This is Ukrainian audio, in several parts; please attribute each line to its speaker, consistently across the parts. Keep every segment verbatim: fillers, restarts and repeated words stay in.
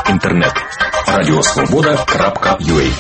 Speaker 1: Інтернет. радіосвобода крапка ю а.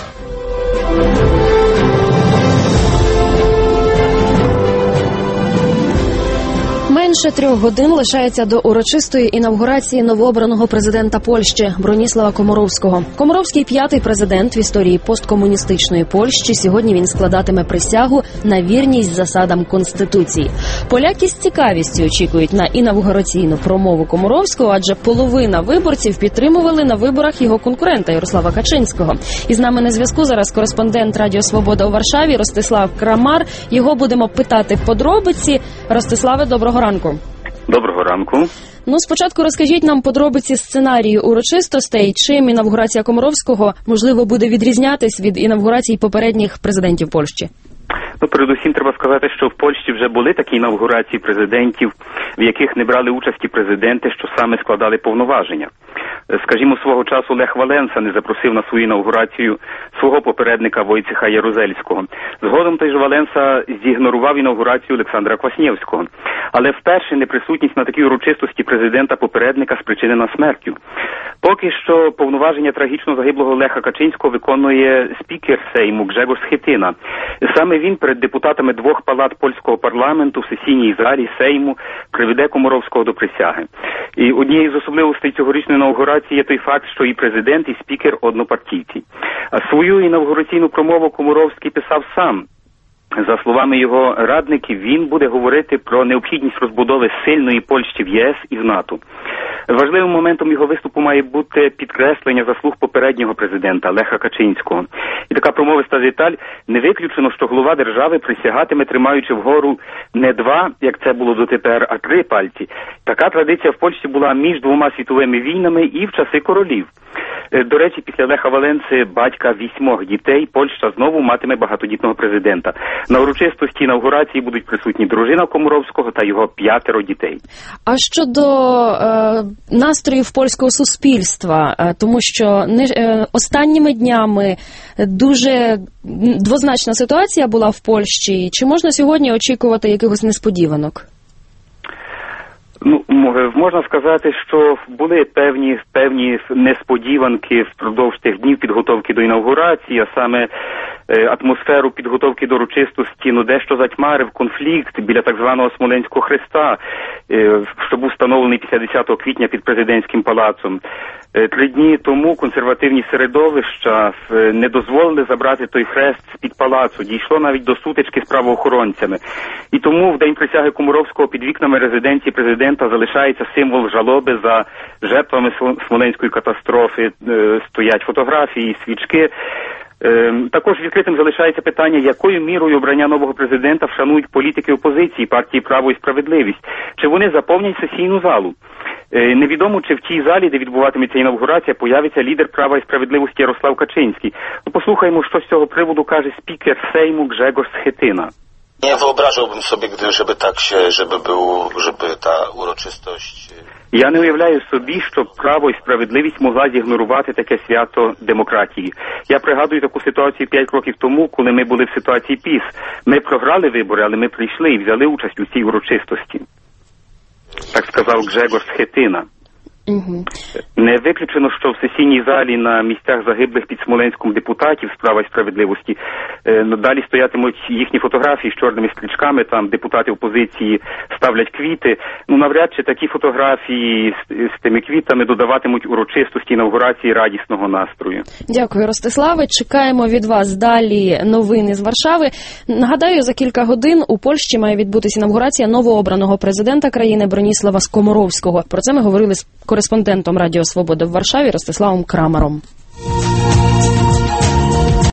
Speaker 2: Менше трьох годин лишається до урочистої інавгурації новообраного президента Польщі Броніслава Коморовського. Коморовський – п'ятий президент в історії посткомуністичної Польщі. Сьогодні він складатиме присягу на вірність засадам Конституції. Поляки з цікавістю очікують на інавгураційну промову Коморовського, адже половина виборців підтримували на виборах його конкурента Ярослава Качинського. І з нами на зв'язку зараз кореспондент Радіо Свобода у Варшаві Ростислав Крамар. Його будемо питати подробиці. Ростиславе, доброго ранку.
Speaker 3: Доброго ранку.
Speaker 2: Ну, спочатку розкажіть нам подробиці сценарію урочистостей. Чим інавгурація Коморовського, можливо, буде відрізнятись від інавгурацій попередніх президентів Польщі?
Speaker 3: Ну, передусім треба сказати, що в Польщі вже були такі інавгурації президентів, в яких не брали участі президенти, що саме складали повноваження. Скажімо, свого часу Лех Валенса не запросив на свою інавгурацію свого попередника Войцеха Ярузельського. Згодом той же Валенса зігнорував інавгурацію Олександра Кваснєвського. Але вперше неприсутність на такій урочистості президента-попередника спричинена смертю. Поки що повноваження трагічно загиблого Леха Качинського виконує спікер Сейму Гжегош Схетина. Саме він перед депутатами двох палат польського парламенту в сесійній залі Сейму приведе Коморовського до присяги. І однією з особливостей цьогорічної інавгурації є той факт, що і президент, і спікер однопартійці. А свою інавгураційну промову Коморовський писав сам. За словами його радників, він буде говорити про необхідність розбудови сильної Польщі в ЄС і в НАТО. Важливим моментом його виступу має бути підкреслення заслуг попереднього президента Леха Качинського. І така промовиста деталь: не виключено, що голова держави присягатиме, тримаючи вгору не два, як це було дотепер, а три пальці. Така традиція в Польщі була між двома світовими війнами і в часи королів. До речі, після Леха Валенси, батька вісьмох дітей, Польща знову матиме багатодітного президента. На урочистості інавгурації будуть присутні дружина Коморовського та його п'ятеро дітей.
Speaker 2: А щодо е, настроїв польського суспільства, е, тому що не, е, останніми днями дуже двозначна ситуація була в Польщі. Чи можна сьогодні очікувати якихось несподіванок?
Speaker 3: Ну, можна сказати, що були певні, певні несподіванки впродовж тих днів підготовки до інавгурації, а саме атмосферу підготовки до урочистості, ну, дещо затьмарив конфлікт біля так званого Смоленського хреста, що був встановлений після десятого квітня під президентським палацом. Три дні тому консервативні середовища не дозволили забрати той хрест з-під палацу. Дійшло навіть до сутички з правоохоронцями. І тому в день присяги Коморовського під вікнами резиденції президента залишається символ жалоби за жертвами Смоленської катастрофи. Стоять фотографії, свічки. Також відкритим залишається питання, якою мірою обрання нового президента вшанують політики опозиції, партії «Право і справедливість». Чи вони заповнять сесійну залу? Невідомо, чи в тій залі, де відбуватиметься інавгурація, появиться лідер «Права і справедливості» Ярослав Качинський. Ну, послухаємо, що з цього приводу каже спікер Сейму Grzegorz Schetyna.
Speaker 4: Nie wyobrażałbym sobie, gdy, żeby tak się, żeby był, żeby ta uroczystość...
Speaker 3: Я не уявляю собі, що право і справедливість могла зігнорувати таке свято демократії. Я пригадую таку ситуацію п'ять років тому, коли ми були в ситуації ПІС. Ми програли вибори, але ми прийшли і взяли участь у цій урочистості. Так сказав Grzegorz Schetyna.
Speaker 2: Угу.
Speaker 3: Не виключено, що в сесійній залі на місцях загиблих під Смоленськом депутатів з «Права і справедливості» далі стоятимуть їхні фотографії з чорними стрічками, там депутати опозиції ставлять квіти. Ну, навряд чи такі фотографії з, з тими квітами додаватимуть урочистості інавгурації радісного настрою.
Speaker 2: Дякую, Ростиславе. Чекаємо від вас далі новини з Варшави. Нагадаю, за кілька годин у Польщі має відбутися інавгурація новообраного президента країни Броніслава Коморовського. Про це ми говорили з кореспондентом Радіо Свобода в Варшаві Ростиславом Крамаром.